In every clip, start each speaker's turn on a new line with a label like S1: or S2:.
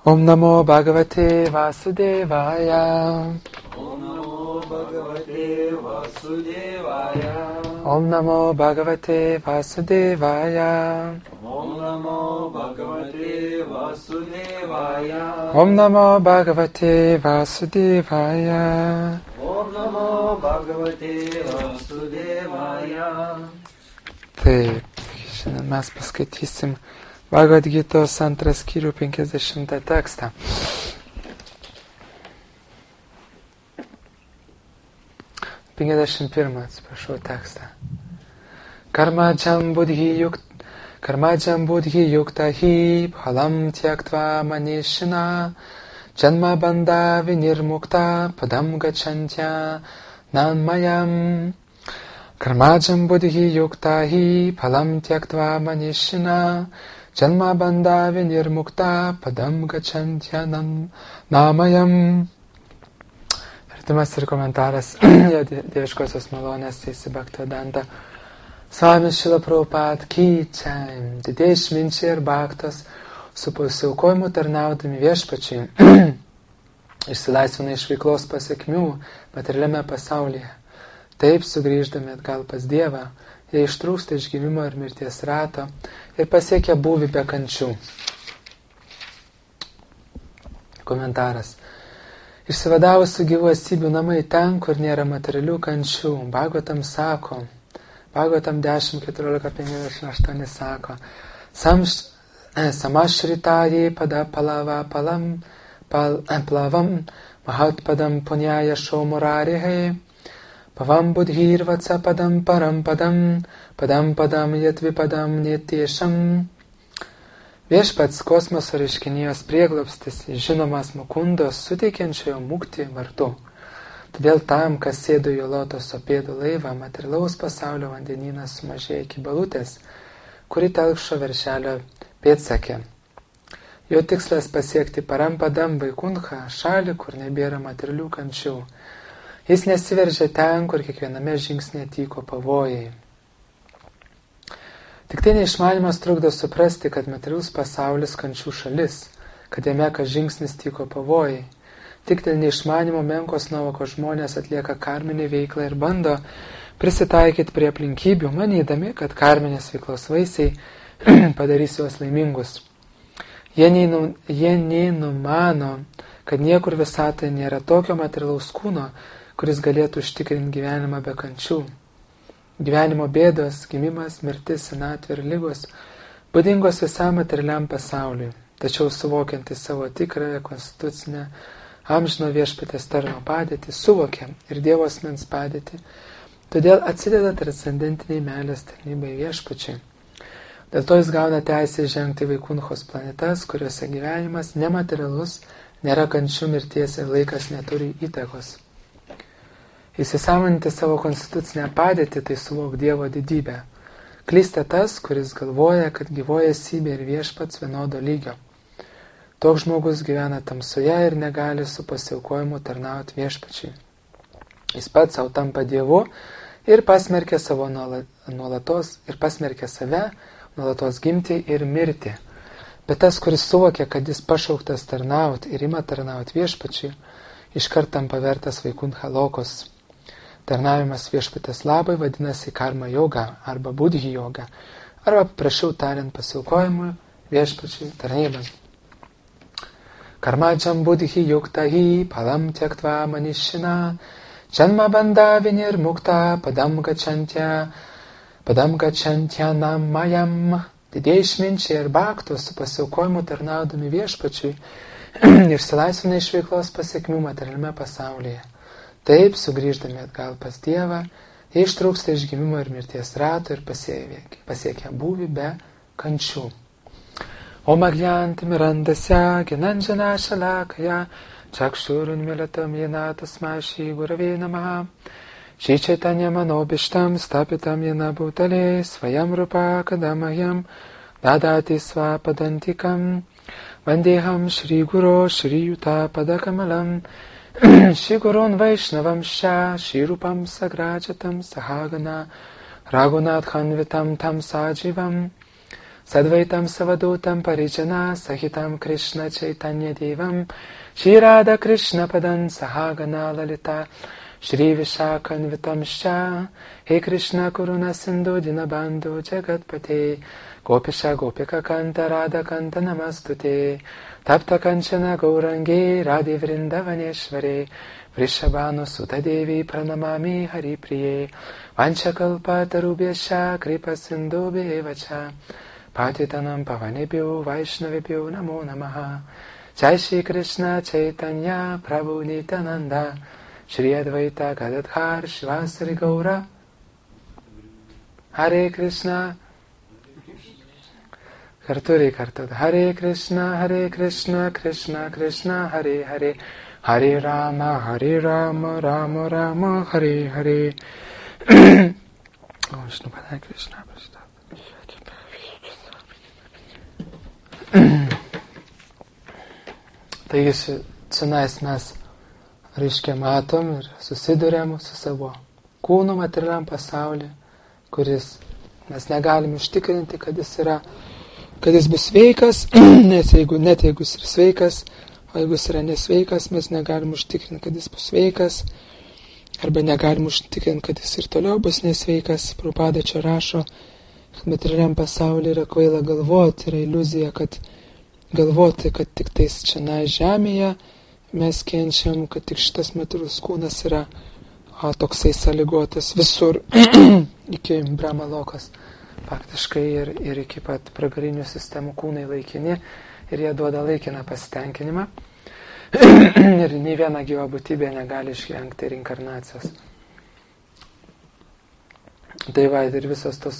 S1: Om Namo Bhagavate Vasudevaya.
S2: Om Namo Bhagavate Vasudevaya.
S1: Om Namo Bhagavate Vasudevaya.
S2: Om Namo Bhagavate Vasudevaya.
S1: Om Namo Bhagavate Vasudevaya.
S2: Om Namo Bhagavate Vasudevaya.
S1: Taip, šiandien mes paskaitysim Bhagavad Gitos 2 skyrių 50 tekstą. Atsiprašau tekstą. Karmajam buddhi yukta hi phalam tyaktva manishina janma bandha vinirmukta padam gacchantya nanmayam. Karmajam buddhi yukta hi phalam tyaktva manishina janma bandha vinirmukta padam gacchantya namayam. Vertimas ir komentaras Dieviškosios malonės Teisė Bhaktivedanta Swami Šrila Prabhupada ki jai. Didieji išminčiai ir bhaktos su pasiaukojimu tarnaudami Viešpačiui išsilaisvina iš veiklos pasekmių materialiame pasaulyje. Taip sugrįždami atgal pas Dievą, jie ištrūksta iš gimimo ir mirties rato ir pasiekia būvį be kančių. Komentaras. Išsivadavusių gyvų esybių namai ten, kur nėra materialių kančių. Bhagavatam sako, Bhagavatam 10.14.58 sako, Samašritaji pada palava plavam mahatpadam punyaya šomurarihai pavam budhirvatsa padam param padam yatvipadam netiešam. Viešpats kosmoso reiškinijos prieglobstis, žinomas Mukundos suteikiančiojo mukti vardu. Todėl tam, kas sėdo jo lotoso pėdų laivą, materialaus pasaulio vandenynas sumažėjo iki balutės, kuri telkšo veršelio pėdsakė. Jo tikslas pasiekti parampadam vaikunchą, šalį, kur nebėra materialių kančių. Jis nesiveržia ten, kur kiekviename žingsnėje tyko pavojai. Tik tai neišmanimas trukdo suprasti, kad materialus pasaulis kančių šalis, kad jame kas žingsnis tyko pavojai. Tik dėl neišmanimo menkos nuovokos žmonės atlieka karminį veiklą ir bando prisitaikyti prie aplinkybių, manydami, kad karminės veiklos vaisiai padarys juos laimingus. Jie nei numano, kad niekur visatoje nėra tokio materialaus kūno, kuris galėtų užtikrinti gyvenimą be kančių. Gyvenimo bėdos, gimimas, mirtis, senatvė ir lygos būdingos visam materialiam pasauliui, tačiau suvokiantis savo tikrąją konstitucinę amžino Viešpaties tarno padėtį, suvokia ir Dievo asmens padėtį, todėl atsideda transcendentiniai meilės tarnybai Viešpačiui. Dėl to jis gauna teisę žengti vaikunchos planetas, kuriuose gyvenimas nematerialus, nėra kančių, mirties ir laikas neturi įtakos. Įsisąmoninti savo konstitucinę padėtį, tai suvok Dievo didybę. Klysta tas, kuris galvoja, kad gyvoja esybė ir Viešpats vienodo lygio. Toks žmogus gyvena tamsoje ir negali su pasiaukojimu tarnauti Viešpačiui. Jis pats savo tampa Dievu ir pasmerkia save nuolatos gimti ir mirti. Bet tas, kuris suvokia, kad jis pašauktas tarnauti ir ima tarnauti Viešpačiui, iškart tampa vertas vaikuncha lokos. Tarnavimas Viešpatės labai vadinasi karma yoga arba buddhi yoga, arba prašiau tariant pasiaukojimui Viešpačiui tarnybai. Karmajam buddhi yukta hi palam tyaktva manishina janma bandha vinirmukta padam gacchantya namayam. Didieji išminčiai ir bhaktos su pasiaukojimu tarnaudami Viešpačiui išsilaisvina iš veiklos pasekmių materialiame pasaulyje. Taip, sugrįždami atgal pas Dievą, jie ištrūksta iš gimimo ir mirties rato ir pasiekia būvį be kančių. Om agyanti mirandasya ginanjana shalakaya chakshurun milatam jena tasmai shri gurave namaha Shri Chaitanya manobishtam stapitam jena bhutale svayam rupa kadamahyam dadati svapadantikam vandeham Shri Guru Shri Yuta padakamalam Shri Gurun Vaishnavam Sha Shri Rupam Sagrajatam Sahagana Raghunath Khanvitam Tam Sajivam Sadvaitam Savadutam Parijana Sahitam Krishna Chaitanya Devam Shri Radha Krishna Padan Sahagana Lalita Shri Vishakanvitamscha He Krishna Kuruna Sindhu Dinabandhu Jagatpate Gopisha Gopika Kanta Radha Kanta Namastute Tapta Kanchana Gaurangi Radhi Vrindavaneshware Vrishabhanu Sutadevi Pranamami Hari Priye Vanchakalpa Tarubhyascha Kripa Sindhubhe Evacha Patitanam Pavanebhyo Vaishnavebhyo Namo Namaha Jai Shri Krishna Chaitanya Prabhu Nityananda Shri Advaita Gadadhar Shivasari Gaura Hare Krishna Kartu Hare Krishna Krishna Krishna Hare Hare Hare Rama Rama Rama Hare Hare Om Vishnu Padaya Krishna Taigi čionais mes, reiškia, matom ir susiduriam su savo kūnu materialiam pasauliu, kuris mes negalim užtikrinti, kad jis bus sveikas, nes jeigu jis yra sveikas, o jeigu jis yra nesveikas, mes negalim užtikrinti, kad jis bus sveikas, arba negalim užtikrinti, kad jis ir toliau bus nesveikas. Prabhupada čia rašo, kad materialiam pasauliu yra kvaila galvoti, yra iliuzija, kad galvoti, kad tik tais čia žemėje mes kenčiam, kad tik šitas materialus kūnas yra toksai sąlygotas visur iki Brahma lokos faktiškai ir iki pat pragarinių sistemų kūnai laikini ir jie duoda laikiną pasitenkinimą ir nei viena gyva būtybė negali išvengti reinkarnacijos. Tai va, ir visos tos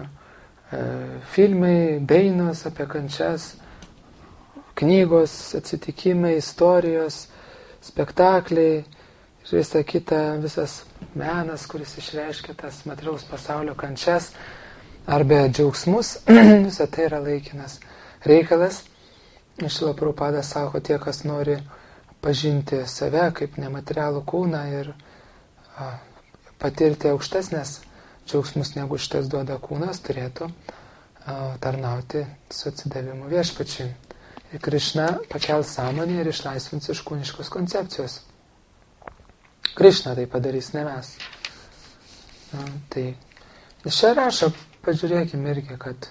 S1: filmai, dainos apie kančias, knygos, atsitikimai, istorijos, spektakliai ir visa kita, visas menas, kuris išreiškia tas materialaus pasaulio kančias arba džiaugsmus, visa tai yra laikinas reikalas. Šrila Prabhupada sako, tie, kas nori pažinti save kaip nematerialų kūną ir patirti aukštesnės džiaugsmus negu šitas duoda kūnas, turėtų tarnauti su atsidavimu viešpačiui. Ir Krišna pakels sąmonę ir išlaisvins iš kūniškos koncepcijos. Krišna tai padarys, ne mes. Tai čia rašo, pažiūrėkime irgi, kad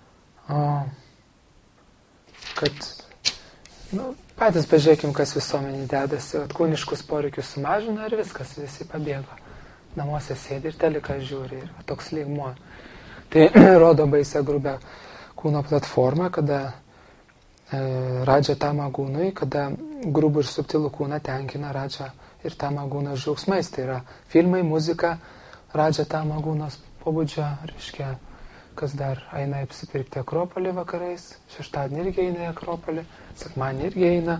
S1: patys pažiūrėkime, kas visuomenį dedasi, kad kūniškus poreikius sumažino ir viskas, visi pabėgo. Namuose sėdi ir teliką žiūri ir toks lygmuo. Tai rodo baisę grubę kūno platformą, kada Radža Tamagūnui, kada grubų ir subtilų kūną tenkina Radža ir Tamagūnas džiaugsmais. Tai yra filmai, muzika, Radža Tamagūnas pobūdžio, reiškia, kas dar eina apsipirkti Akropolį vakarais, šeštadienį irgi eina į Akropolį, sekmadienį irgi eina,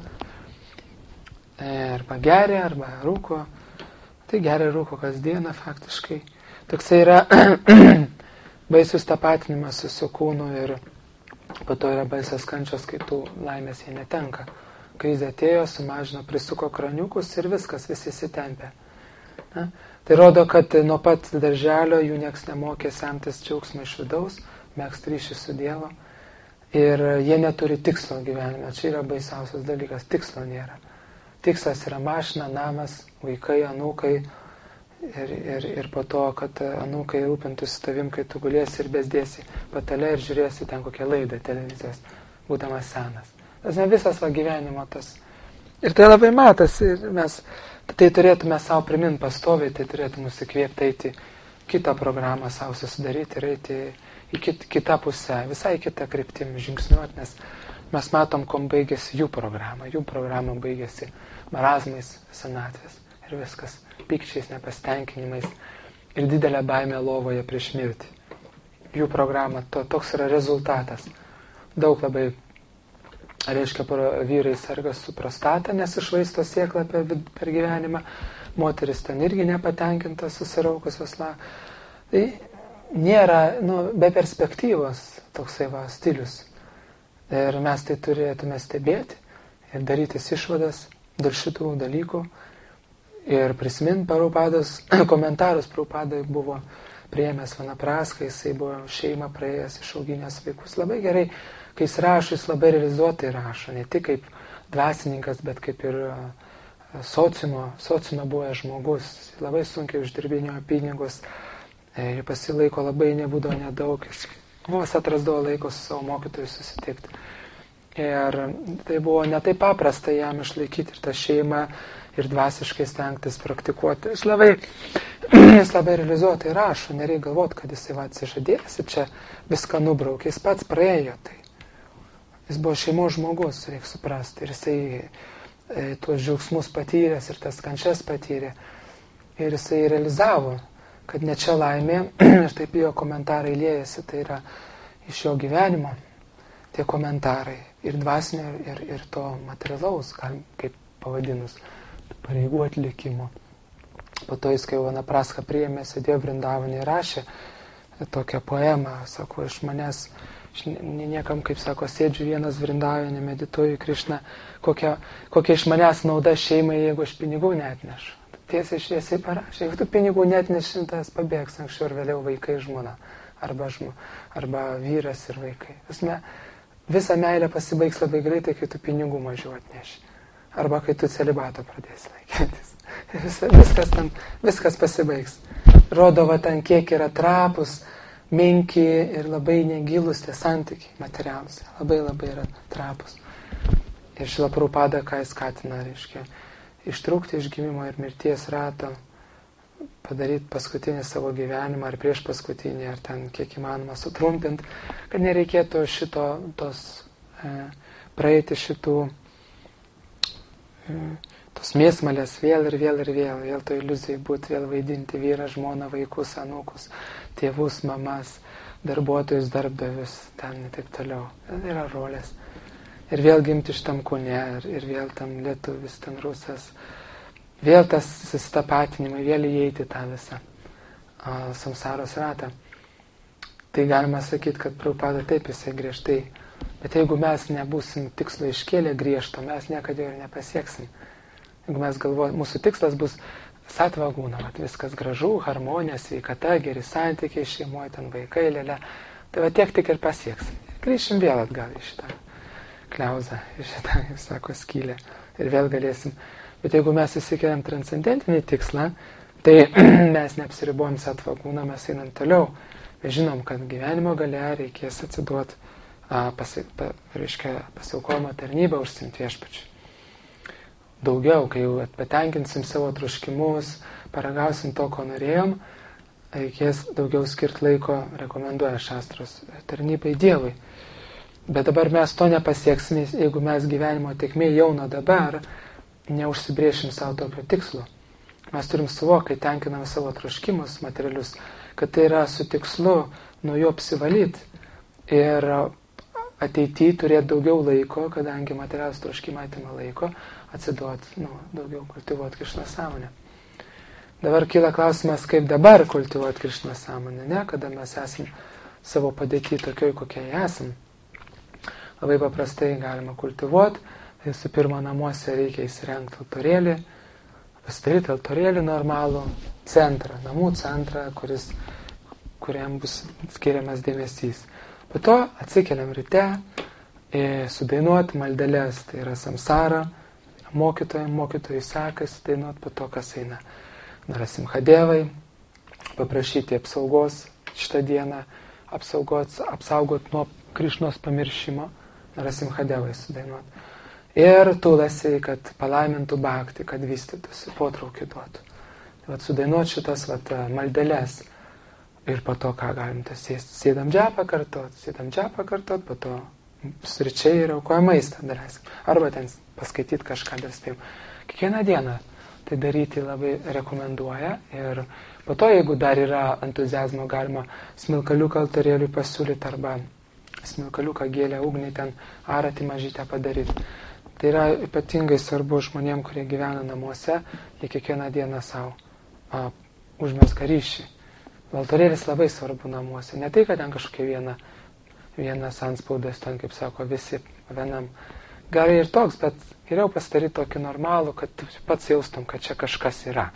S1: arba geria, arba rūko. Tai geria rūko kasdieną faktiškai. Toksai yra baisus tapatinimas su kūnu ir po to yra baisas kančios, kai tų laimės jie netenka. Krizė atėjo, sumažino, prisuko kraniukus ir viskas, visi įsitempė. Tai rodo, kad nuo pat darželio jų nieks nemokė semtis džiaugsmą iš vidaus, megzti ryšį su Dievu. Ir jie neturi tikslo gyvenime. Čia yra baisiausias dalykas, tikslo nėra. Tikslas yra mašina, namas, vaikai, anūkai. Ir po to, kad anūkai rūpintųsi tavim, kai tu gulėsi ir bezdėsi patale ir žiūrėsi ten kokią laidą televizijos, būdamas senas. Tas ne visas va gyvenimo tas. Ir tai labai matosi. Ir mes tai turėtume savo primint pastoviai, tai turėtume nusikvėpti eiti kitą programą savo susidaryti ir eiti į kitą pusę, visai kitą kryptim žingsniuoti, nes mes matom, kom baigėsi jų programa. Jų programa baigėsi marazmais, senatvės ir viskas. Pykčiais, nepastenkinimais ir didelė baimė lovoje prieš mirtį. Jų programa, toks yra rezultatas. Daug labai, reiškia, vyrai serga su prostata, nes išvaisto sėklą per gyvenimą. Moteris ten irgi nepatenkinta, susiraukusios. Tai nėra, be perspektyvos toksai stilius. Ir mes tai turėtume stebėti ir darytis išvadas dėl šitų dalykų. Ir prisimint Prabhupados komentarus. Prabhupadai buvo priėmęs Vanapraską, jisai buvo šeimą praėjęs, išauginęs vaikus. Labai gerai, kai jis rašo, jis labai realizuotai rašo, ne tik kaip dvasininkas, bet kaip ir sociumo buvęs žmogus. Labai sunkiai uždirbinėjo pinigus, pasilaiko labai nebūdavo nedaug, vos atrasdavo laiko su savo mokytoju susitikti. Ir tai buvo netai paprasta jam išlaikyti ir tą šeimą ir dvasiškai stengtis praktikuoti. Jis labai realizuotai rašo, nereikia galvoti, kad jisai atsižadėjęs ir čia viską nubraukė. Jis pats praėjo tai. Jis buvo šeimos žmogus, reikia suprasti. Ir jisai tuos džiaugsmus patyręs ir tas kančias patyrė. Ir jisai realizavo, kad ne čia laimė, ir taip jo komentarai liejasi, tai yra iš jo gyvenimo tie komentarai. Ir dvasinio, ir to materialaus, kaip pavadinus, pareigų atlikimo. Po to jis, kai Vanapraską priėmė, sėdėjo Vrindavane ir rašė tokią poemą, sako, iš manęs, niekam, kaip sako, sėdžiu vienas Vrindavane, medituoju Krišną, kokia iš manęs nauda šeimai, jeigu aš pinigų neatnešu. Tiesiai šviesiai parašė, jeigu tu pinigų neatneši, tas pabėgs anksčiau ir vėliau vaikai žmona, arba vyras ir vaikai. Visa meilė pasibaigs labai greitai, kai tu pinigų mažiau atneši. Arba kai tu celibato pradėsi laikytis. Viskas pasibaigs. Rodo, ten kiek yra trapus, menki ir labai negilus tie santykiai materialūs. Labai yra trapus. Ir Šrila Prabhupada, ką jis skatina, reiškia, ištrūkti iš gimimo ir mirties rato, padaryti paskutinį savo gyvenimą, ar prieš paskutinį, ar ten kiek įmanoma sutrumpinti, kad nereikėtų praeiti šitų tos mėsmalės vėl to iliuzijai būti, vėl vaidinti vyrą, žmoną, vaikus, anūkus, tėvus, mamas, darbuotojus, darbdavius, ten ir taip toliau. Yra rolės. Ir vėl gimti šitam kūne, ir vėl tam lietuvis, ten rusas. Vėl tas susitapatinimai, vėl įeiti tą visą samsaros ratą. Tai galima sakyti, kad Prabhupada taip jisai griežtai. Bet jeigu mes nebūsim tikslo iškėlę griežto, mes niekada ir nepasieksim. Jeigu mes galvojame, mūsų tikslas bus satvagūna, viskas gražu, harmonija, sveikata, geri santykiai, šeimoje, ten vaikai, lėlė. Tai va tiek tik ir pasieksim. Grįšim vėl atgal į šitą kliauzą, į šitą, kaip sako, skylę. Ir vėl galėsim. Bet jeigu mes įsikeliam transcendentinį tikslą, tai mes neapsiribuojam satvagūną, mes einam toliau. Mes žinom, kad gyvenimo gale reikės atsiduoti pasiaukojimo tarnybą užsiimti viešpačiui. Daugiau, kai jau patenkinsim savo troškimus, paragausim to, ko norėjom, reikės daugiau skirti laiko, rekomenduoja šastros, tarnybai Dievui. Bet dabar mes to nepasieksime, jeigu mes gyvenimo tėkmėj jau nuo dabar neužsibrėšim savo tokio tikslo. Mes turim suvokti, kai tenkinam savo troškimus materialius, kad tai yra su tikslu nuo jo apsivalyti ir ateityje turėti daugiau laiko, kadangi materialus troškimai atima laiko, atsiduoti, daugiau kultivuoti Krišnos sąmonę. Dabar kyla klausimas, kaip dabar kultivuoti Krišnos sąmonę, ne, kada mes esam savo padėtį tokioj, kokie esam. Labai paprastai galima kultivuoti. Visų pirma, namuose reikia įsirengti altorėlį, pasidaryti altorėlį normalų centrą, namų centrą, kuriam bus skiriamas dėmesys. Po to atsikeliam ryte, sudainuoti maldeles, tai yra samsara, mokytojai sekasi dainuoti, po to kas eina. Narasimhadevai, paprašyti apsaugos šitą dieną, apsaugot nuo Krišnos pamiršimo, Narasimhadevai sudainuoti. Ir tulasi, kad palaimintų bhakti, kad vystytųsi, potraukį duotų. Tai sudainuoti šitas maldeles. Ir po to, ką galim tas sėsti. Sėdam džapą kartot, po to sričiai ir aukoja maistą daleisim. Arba ten paskaityti kažką dar spėjom. Kiekvieną dieną tai daryti labai rekomenduoja. Ir po to, jeigu dar yra entuziazmo, galima smilkaliuką altorėliui pasiūlyti arba smilkaliuką gėlę ugnį ten aratį mažytę padaryti. Tai yra ypatingai svarbu žmonėm, kurie gyvena namuose, jie kiekvieną dieną savo užmezga ryšį. Altorėlis labai svarbu namuose. Ne tai, kad ten kažkokia vienas antspaudas, ten, kaip sako, visi vienam. Gerai ir toks, bet geriau pasidaryti tokį normalų, kad pats jaustum, kad čia kažkas yra.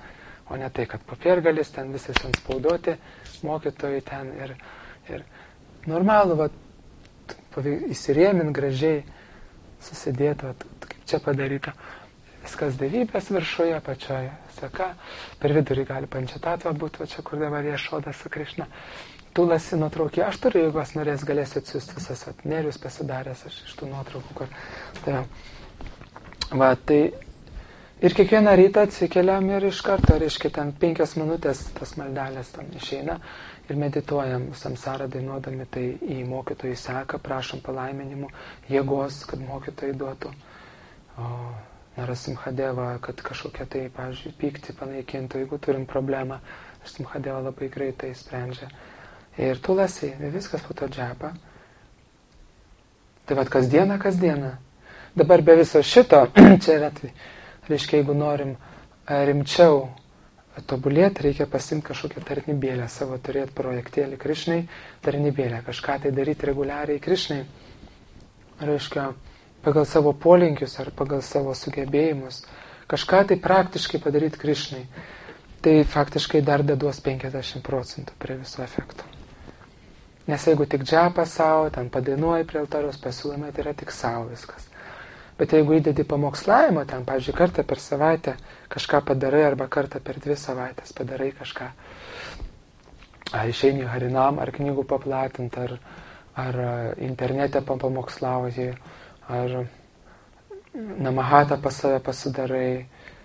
S1: o ne tai, kad popiergalis, ten visas ant spaudoti, mokytojai ten ir normalu, va, įsirėmin gražiai, susidėti, kaip čia padaryta. Viskas dievybės viršuje, apačioje seka, per vidurį gali pančatatva būti, va čia kur dabar jie šoda su Krišna. Tulasi nuotraukį, aš turiu, jeigu aš norės, galėsiu atsiųsti visas Nerius pasidaręs iš tų nuotraukų, kur. Tai, va, tai ir kiekvieną rytą atsikeliam ir iš karto, reiškia, ten 5 minutės tas maldelės ten išeina ir medituojam samsarą dainuodami, tai į mokytojų seką, prašom palaiminimų, jėgos, kad mokytojai duotų. O Narasimhadeva, kad kažkokia tai, pavyzdžiui, pyktį panaikintų, jeigu turim problemą, Narasimhadeva labai greitai sprendžia. Ir tulasi, viskas po to džapa. Tai vad kasdieną. Dabar be viso šito, čia yra, tai, reiškia, jeigu norim rimčiau tobulėti, reikia pasimti kažkokią tarnybėlę, savo turėti projektėlį Krišnai, tarnybėlę, kažką tai daryti reguliariai Krišnai. Reiškia, pagal savo polinkius ar pagal savo sugebėjimus, kažką tai praktiškai padaryti Krišnai. Tai faktiškai dar duos 50% prie viso efekto. Nes jeigu tik džapą savo, ten padainuoji prie altoriaus pasiūlymai, tai yra tik savo viskas. Bet jeigu įdedi pamokslavimo, ten, pavyzdžiui, kartą per savaitę kažką padarai arba kartą per 2 savaitės padarai kažką, ar išeini harinam, ar knygų paplatint, ar internete pamokslauji, ar namahatą pas save pasidarai,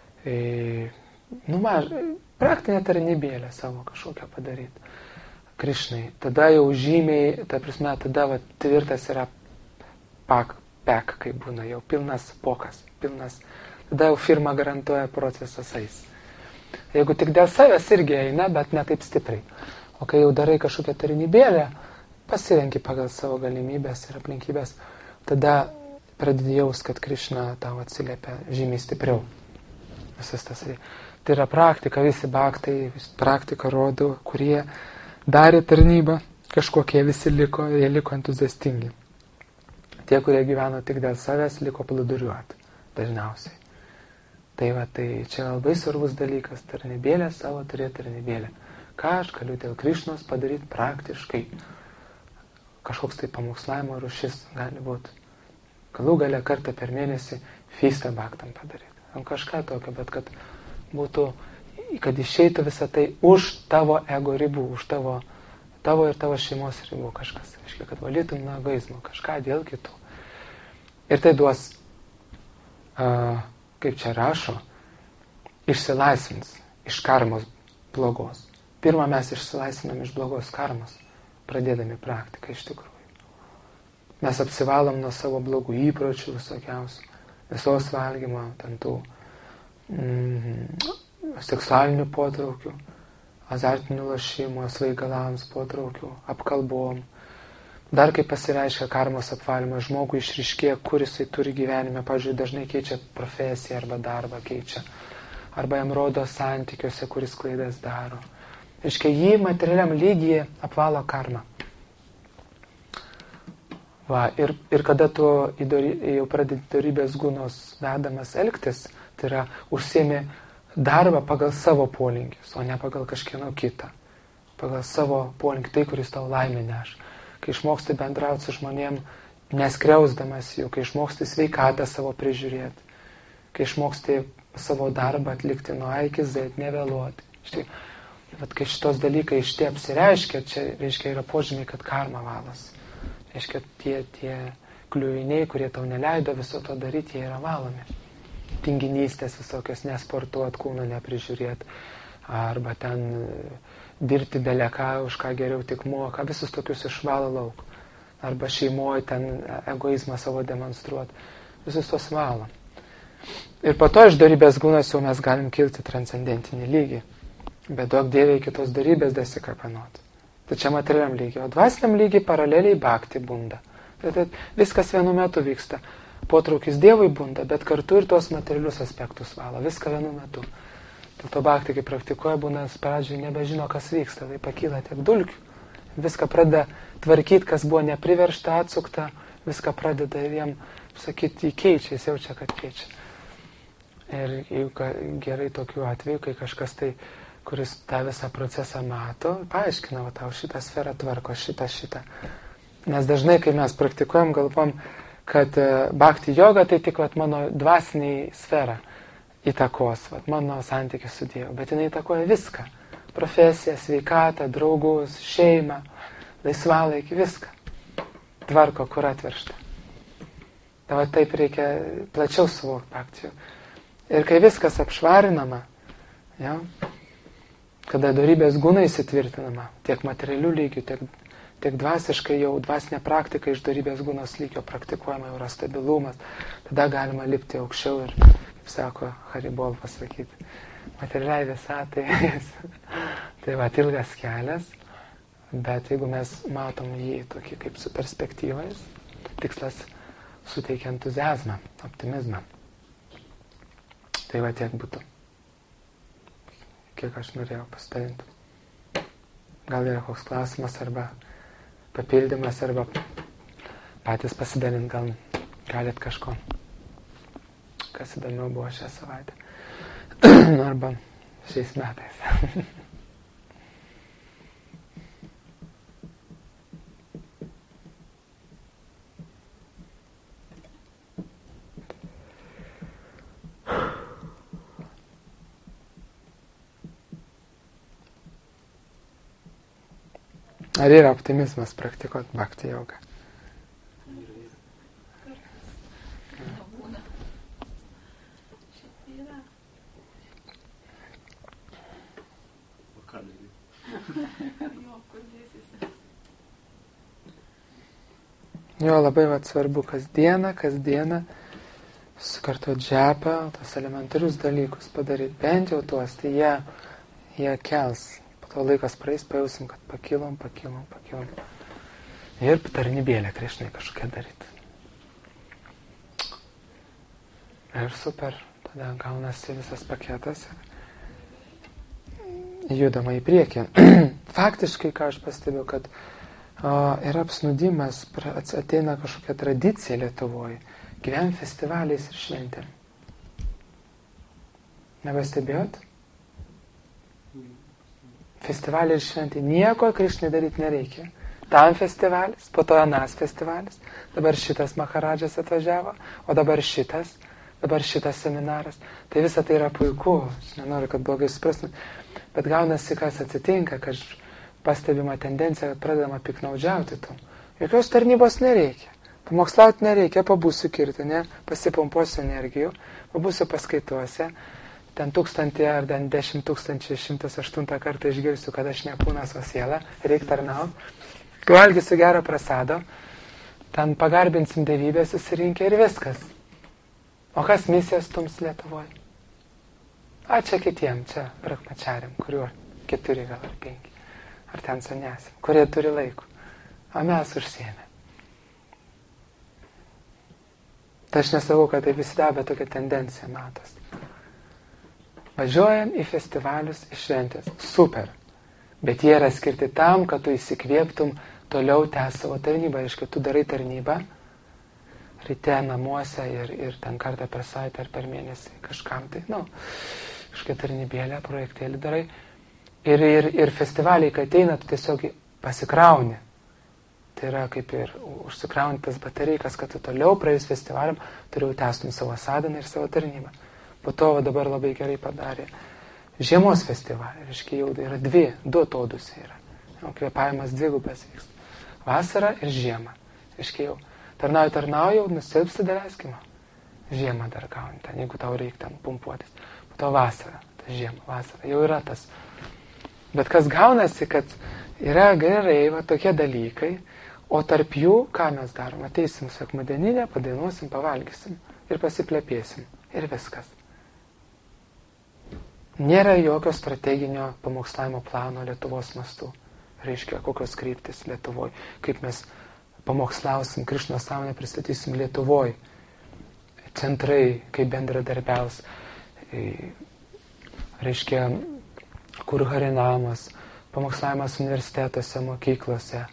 S1: praktinę tarnybėlę savo kažkokią padaryti Krišnai. Tada jau žymiai, ta prasme, tada va, tvirtas yra pek, kaip būna, jau pilnas pokas, tada jau firma garantuoja procesas eis. Jeigu tik dėl savęs irgi eina, bet ne taip stipriai. O kai jau darai kažkokią tarnybėlę, pasirenki pagal savo galimybės ir aplinkybės, tada pradedi jaus, kad Krišna tau atsiliepia žymiai stipriau. Visas tas. Tai yra praktika, visi bhaktai, praktika rodo, kurie darė tarnybą, kažkokie visi liko, jie liko entuziastingi. Tie, kurie gyveno tik dėl savęs, liko plūduriuoti dažniausiai. Tai va, tai čia labai svarbus dalykas, tarnybėlė savo turėti tarnybėlę. Ką aš galiu dėl Krišnos padaryti praktiškai? Kažkoks tai pamokslavimo rūšis gali būti. Galų gale kartą per mėnesį feistą bhaktam padaryti. Kažką tokio, bet kad būtų, kad išeitų visą tai už tavo ego ribų, už tavo ir tavo šeimos ribų kažkas. Reiškia, kad valytum nuo egoizmo, kažką dėl kitų. Ir tai duos, kaip čia rašo, išsilaisvins iš karmos blogos. Pirmą mes išsilaisvinam iš blogos karmos, pradėdami praktiką iš tikrųjų. Mes apsivalom nuo savo blogų įpročių visokiausių, visos valgymo, ten tų seksualinių potraukių, azartinių lošimų, svaigalams potraukių, apkalbom. Dar kaip pasireiškia karmos apvalymas, žmogui išryškėja, kur jisai turi gyvenime, pavyzdžiui, dažnai keičia profesiją arba darbą keičia, arba jam rodo santykiuose, kuris klaidas daro. Reiškia, jį materialiam lygyje apvalo karma. Va, ir kada tu jau pradedi dorybės gunos vedamas elgtis, tai yra užsiemi darbą pagal savo polinkius, o ne pagal kažkieno kitą. Pagal savo polinkį, tai, kuris tau laimę neš. Kai išmoksti bendrauti su žmonėm, neskriausdamas jų, kai išmoksti sveikatą savo prižiūrėti, kai išmoksti savo darbą atlikti nuo A iki Z, nevėluoti. Štai, bet kai šitos dalykai iš tie apsireiškia, čia reiškia yra požymiai, kad karma valas. Reiškia, tie kliuviniai, kurie tau neleido viso to daryti, jie yra valomi. Tinginystės visokios, nesportuot, kūną neprižiūrėti, arba ten dirbti beleką, už ką geriau tik moka, visus tokius išvalo lauk. Arba šeimoje ten egoizmą savo demonstruoti, visus tos valo. Ir po to iš dorybės gunos jau mes galim kilti transcendentinį lygį. Bet duok Dievė iki tos dorybės dasikapanoti. Tai čia materialiam lygiai, o dvasiniam lygiai paraleliai bhakti bunda. Tai viskas vienu metu vyksta. Potraukis Dievui bunda, bet kartu ir tos materialius aspektus valo. Viską vienu metu. Dėl to bhakti, kai praktikuoja, būna pradžiai nebežino, kas vyksta. Tai pakyla tiek dulkių. Viską pradeda tvarkyti, kas buvo nepriveršta, atsukta. Viską pradeda ir jam sakyti, jį keičia, jis jaučia, kad keičia. Ir jeigu gerai tokiu atveju, kai kažkas tai, kuris tą visą procesą mato, paaiškina, tau šitą sferą tvarko, šitą. Nes dažnai, kai mes praktikuojam, galvom, kad bhakti joga tai tik mano dvasiniai sferą įtakos, mano santykius su Dievu, bet jinai įtakoja viską. Profesiją, sveikatą, draugus, šeimą, laisvalaikį, viską. Tvarko, kur atveršta. Tai taip reikia plačiau suvokti bhakti. Ir kai viskas apšvarinama, kada dorybės gūna įsitvirtinama, tiek materialių lygių, tiek dvasiškai jau dvasinė praktika iš dorybės gūnos lygio praktikuojama, jau yra stabilumas, tada galima lipti aukščiau ir, kaip sako Haribol pasakyti, materialiai visatai. Tai ilgas kelias, bet jeigu mes matom jį tokį kaip su perspektyvais, tikslas suteikia entuziazmą, optimizmą. Tai tiek būtų. Kiek aš norėjau pasidalinti. Gal yra koks klausimas arba papildymas arba patys pasidalint, gal galit kažko, kas įdomiau buvo šią savaitę. Arba šiais metais. Ar yra optimizmas praktikuoti bhakti jogą? Jo, labai svarbu kasdieną sukartuoti džepą, tos elementarius dalykus padaryti, bent jau tuos, tai jie kels. To laikas praeis, pajausim, kad pakilom. Ir tarnybėlę Krišnai kažkokią daryti. Ir super, tada gaunasi visas paketas ir judama į priekį. Faktiškai, ką aš pastebiu, kad yra apsnūdimas, ateina kažkokia tradicija Lietuvoje, gyventi festivaliais ir šventėm. Nepastebėjot? Festivalį ir šventį. Nieko Krišnai daryti nereikia. Tam festivalis, po to anas festivalis, dabar šitas Maharadžas atvažiavo, o dabar šitas seminaras. Tai visa tai yra puiku. Aš nenoriu, kad blogai suprastum. Bet gaunasi, kas atsitinka, kad pastebima tendencija, kad pradedama piknaudžiauti tom. Jokios tarnybos nereikia. Pamokslauti nereikia, pabūsiu kirtinę, pasipumpuosiu energijų, pabūsiu paskaituose. Ten 1000 ar 10 108 kartą išgirsiu, kad aš ne kūnas, o siela, reik tarnauti. Valgysiu gerą prasado, ten pagarbinsim dievybę susirinkę ir viskas. O kas misijas stums Lietuvoje? Čia kitiem, čia brahmačariam, kuriuo 4 gal ar 5, ar ten sanyasim, kurie turi laiko. O mes užsiėmė. Tai aš nesakau, kad tai visi bet tokia tendencija matos. Važiuojam į festivalius, į šventės. Super. Bet jie yra skirti tam, kad tu įsikvėptum toliau tęs savo tarnybą. Reiškia, tu darai tarnybą ryte namuose ir ten kartą per savaitę ar per mėnesį kažkam tai, kažkokia tarnybėlė, projektėlį darai. Ir festivaliai, kai ateina, tu tiesiog pasikrauni. Tai yra kaip ir užsikrauni tas baterijkas, kad tu toliau praėjus festivaliam turiu tęstum savo sadhaną ir savo tarnybą. Po to dabar labai gerai padarė žiemos festivalį. Reiškia, jau yra 2 atodūsiai yra. Kvėpavimas dvigubas vyksta. Vasara ir žiema. Reiškia, jau tarnauju, nusilpsi daleiskim. Žiemą dar gauni ten, jeigu tau reikia ten pumpuotis. Po to vasara, ta žiema, vasara. Jau yra tas. Bet kas gaunasi, kad yra gerai, tokie dalykai, o tarp jų, ką mes darom? Ateisim sekmadieninę, padainuosim, pavalgysim ir pasiplepėsim. Ir viskas. Nėra jokio strateginio pamokslavimo plano Lietuvos mastu. Reiškia, kokios kryptis Lietuvoje. Kaip mes pamokslausim, Krišnos sąmonę pristatysim Lietuvoje. Centrai, kaip bendradarbiaus. Reiškia, kur harinamas, pamokslavimas universitetuose, mokyklose,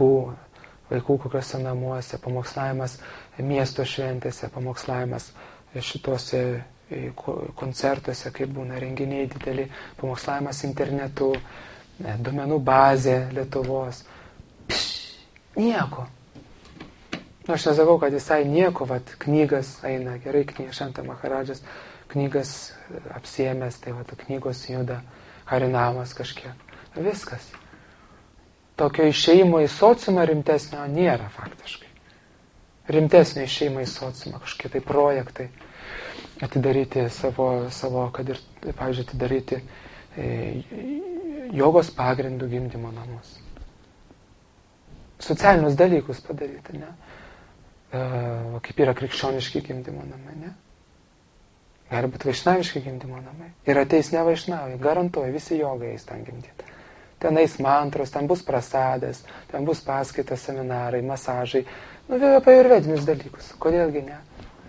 S1: vaikų kokiuose namuose, pamokslavimas miesto šventėse, pamokslavimas šituose koncertuose, kai būna renginiai dideli, pamokslavimas internetu, duomenų bazė Lietuvos. Nieko. Nu, aš nesakau, kad visai nieko, vat, knygas eina, gerai, Šanta Maharadžas, knygas apsiėmęs, tai vat, knygos juda, harinamas kažkiek. Viskas. Tokio išėjimo į sociumą rimtesnio nėra faktiškai. Rimtesnio išėjimo į sociumą, kažkokie tai projektai, atidaryti savo, kad ir, pavyzdžiui, atidaryti jogos pagrindų gimdymo namus. Socialinius dalykus padaryti, ne? Kaip yra krikščioniški gimdymo namai, ne? Gali būti vaišnaviški gimdymo namai. Ir ateis ne vaišnavai, garantuoju, visi jogai eis ten gimdyti. Ten eis mantros, ten bus prasadas, ten bus paskaitas, seminarai, masažai. Nu, apie ayurvedinius dalykus. Kodėlgi ne?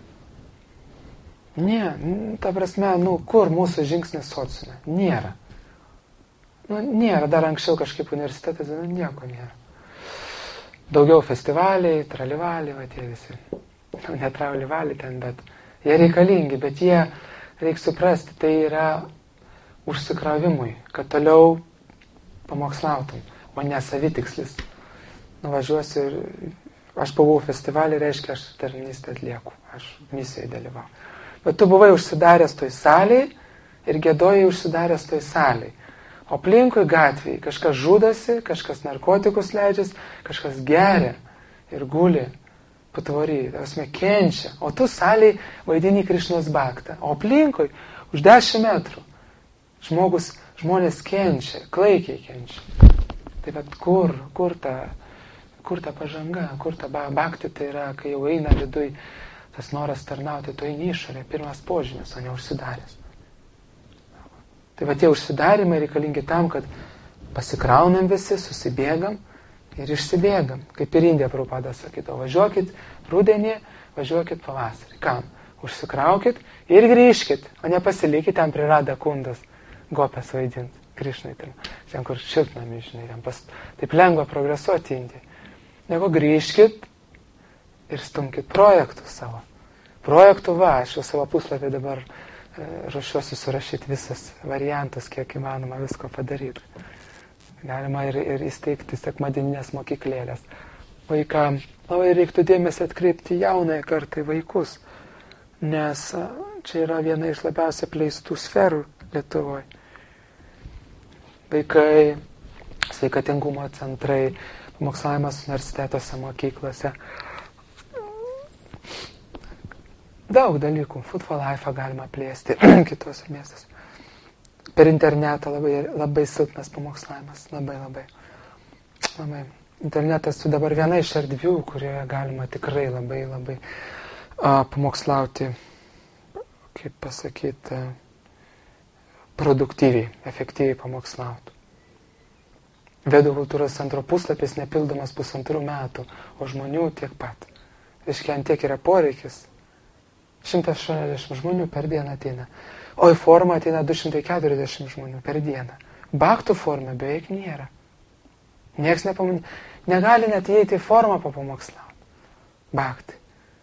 S1: Ne, ta prasme, kur mūsų žingsnis sociume? Nėra. Nėra, dar anksčiau kažkaip universitetas, nieko nėra. Daugiau festivaliai, tralivaliai, va tie visi. Ne tralivaliai ten, bet jie reikalingi, bet jie, reikia suprasti, tai yra užsikravimui, kad toliau pamokslautum, o ne savitikslis. Nuvažiuosiu ir aš buvau festivalį, reiškia, aš tarnystę atlieku, aš misijoje dalyvau. Bet tu buvai užsidaręs toj salėj ir giedojai užsidaręs toj salėj. O aplinkui gatvėje kažkas žudasi, kažkas narkotikus leidžias, kažkas geria ir guli patvory, tasme kenčia. O tu salėj vaidini Krišnos baktą. O aplinkui už 10 metrų žmonės kenčia, klaikiai kenčia. Tai bet kur ta pažanga, kur ta bakti, tai yra, kai jau eina viduj tas noras tarnauti, tu eini išorė, pirmas požymis, o ne užsidaręs. Tai va tie užsidarimai reikalingi tam, kad pasikraunam visi, susibėgam ir išsibėgam. Kaip ir Indija Prabhupada sakydavo, važiuokit rudenį, važiuokit pavasarį. Kam? Užsikraukit ir grįžkit, o ne pasilikit ten prie Radha Kundos gopės vaidint. Krišnai ten kur šiltnami, žinai, taip lengva progresuoti Indijai. Negu grįžkit ir stumkit projektus savo. Projektų aš jau savo puslapį dabar ruošiuosi surašyti visas variantus, kiek įmanoma visko padaryti. Galima ir įsteigti sekmadieninės mokyklėlės. Vaikam labai reiktų dėmesį atkreipti jaunąją kartą į vaikus, nes čia yra viena iš labiausiai apleistų sferų Lietuvoje. Vaikai, sveikatingumo centrai, pamokslavimas universitetuose, mokyklose. Daug dalykų. Food for Life galima plėsti kitose miestuose. Per internetą labai silpnas pamokslavimas. Labai. Internetas su dabar viena iš erdvių, kurioje galima tikrai labai pamokslauti, kaip pasakyti, produktyviai, efektyviai pamokslauti. Vedų kultūros centro puslapis nepildomas 1,5 metų, o žmonių tiek pat. Reiškia, ant tiek yra poreikis. 180 žmonių per dieną ateina. O į formą ateina 240 žmonių per dieną. Baktų formą beveik nėra. Niekas negali net įeiti į formą papamokslauti. Baktai.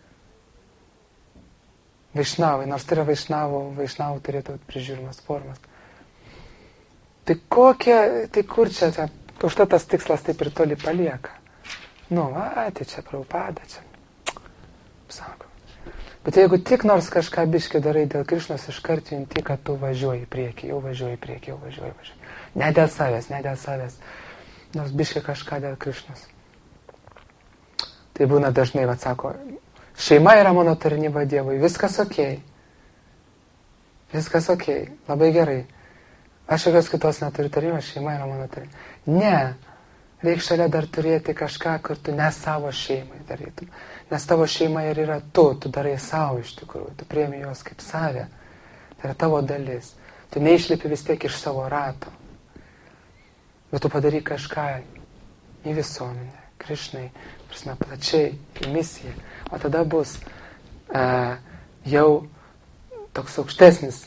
S1: Vaišnavai, nors tai yra vaišnavų turėtų būti prižiūrimas formas. Tai kur čia, užtat tas tikslas taip ir toli palieka. Tai čia Prabhupada, čia. Sako. Bet jeigu tik nors kažką biškį darai dėl Krišnos, iškart junti, kad tu važiuoji į priekį, jau važiuoji į priekį. Ne dėl savęs. Nors biškį kažką dėl Krišnos. Tai būna dažnai, sako, šeima yra mano tarnyba Dievui, viskas okei. Labai gerai. Aš jokios kitos neturiu tarnybos, šeima yra mano tarnyba. Ne, reikia šalia dar turėti kažką, kur tu ne savo šeimai darytum. Nes tavo šeima ir yra tu darai savo iš tikrųjų, tu priemi juos kaip savę. Tai yra tavo dalis. Tu neišlipi vis tiek iš savo rato. Bet tu padarai kažką į visuomenę, Krišnai, prasme, plačiai, į misiją. O tada bus jau toks aukštesnis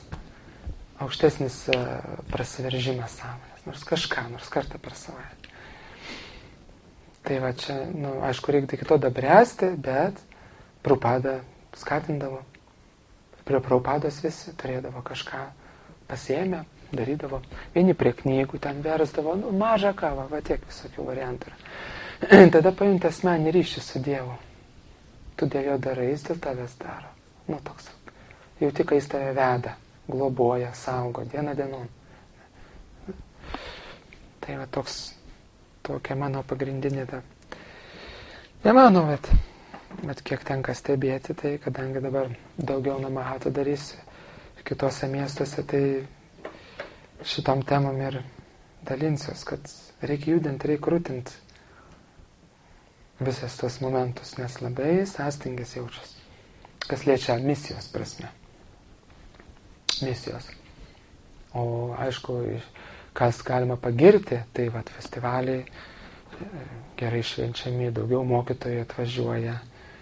S1: prasiveržimas sąmonės. Nors kartą per savaitę. Tai va čia, aišku, reikia iki to dabręsti, bet Prabhupada skatindavo. Prie Prabhupados visi turėdavo kažką pasiėmę, darydavo. Vieni prie knygų ten versdavo, mažą kavą, va tiek visokių variantų. Tada paimti asmenį ryšį su Dievu. Tu dėl jo darai, jis dėl tavęs daro. Toks. Jauti, kai jis tave veda, globoja, saugo, diena dienon. Tai va tokia mano pagrindinė ta. Nemanau, bet kiek tenka stebėti, tai kadangi dabar daugiau namahatų darysiu kitose miestuose, tai šitom temom ir dalinsiuos, kad reikia judinti, reikia krūtinti visas tos momentus, nes labai sąstingis jaučiasi, kas liečia misijos prasme. Misijos. O aišku, kas galima pagirti, tai festivaliai gerai švenčiami, daugiau mokytojų atvažiuoja,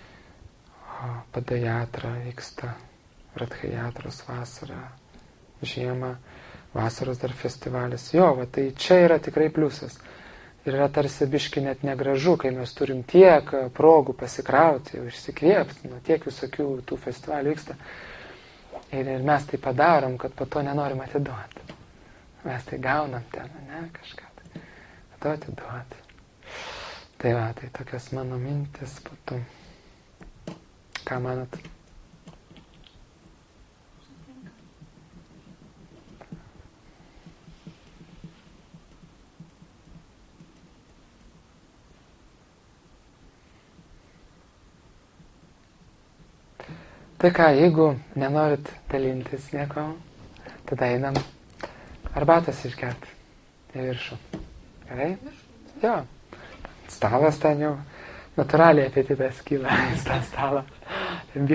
S1: padajatra vyksta, radhajatros vasarą, žiemą, vasaros dar festivalis. Tai čia yra tikrai pliusas. Ir yra tarsi biški net negražu, kai mes turim tiek progų pasikrauti, išsikvėpti, tiek visokių tų festivalių vyksta. Ir mes tai padarom, kad po to nenorim atiduoti. Mes tai gaunam ten, kažką. Po to atiduoti. Tai tokios mano mintis būtų. Ką manat? Tai ką, jeigu nenorit dalintis nieko, tada einam arbatos išgerti į viršų. Gerai? Jo. Stalas ten jau natūraliai apetitas kyla į tą stalą.